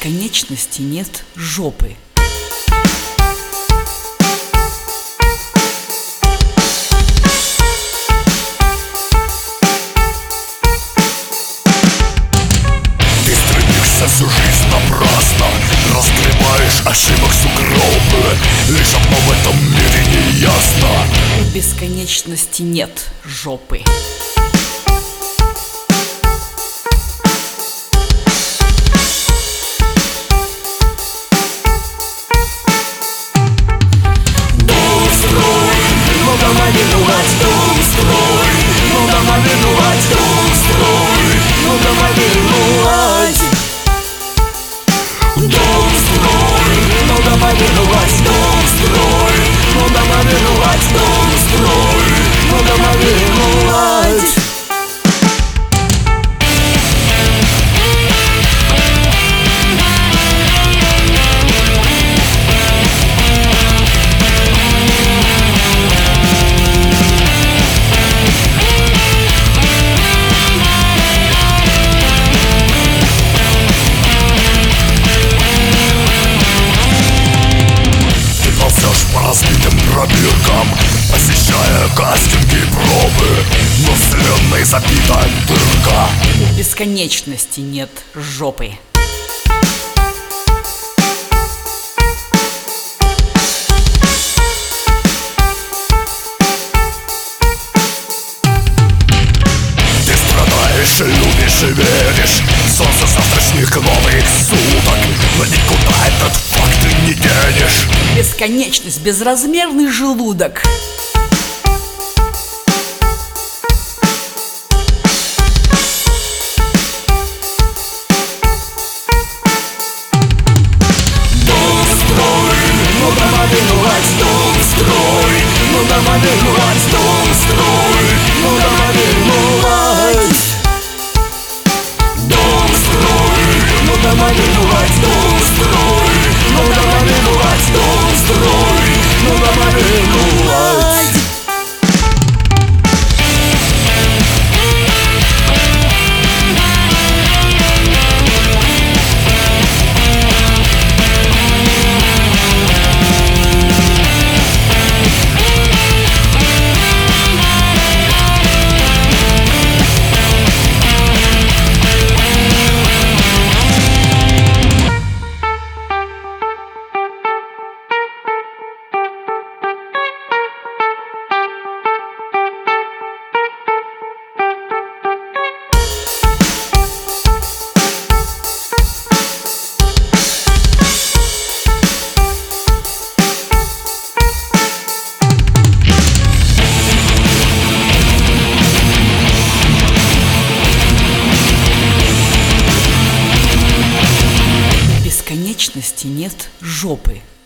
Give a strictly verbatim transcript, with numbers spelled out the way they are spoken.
бесконечности нет жопы. Ты стремишься всю жизнь напрасно, разгребаешь ошибок сугробы. Лишь одно в этом мире не ясно: У бесконечности нет жопы. Миновать дом строй, ну давай миновать дом строй, ну давай миновать дом строй, ну давай миновать дом строй, ну давай миновать дом строй, ну давай миновать. Разбитым пробиркам, посещая кастинги и пробы, но вселенной забита дырка. У бесконечности нет жопы. Ты страдаешь, любишь и веришь в солнце завтрашних новых суток, но никуда этот факт ты не денешь. Бесконечность, безразмерный желудок. Дом строй, ну давай миновать дом строй, ну давай миновать дом строй, ну давай миновать дом строй, ну давай миновать дом строй, ну давай миновать дом строй, ну давай миновать. У бесконечности нет жопы.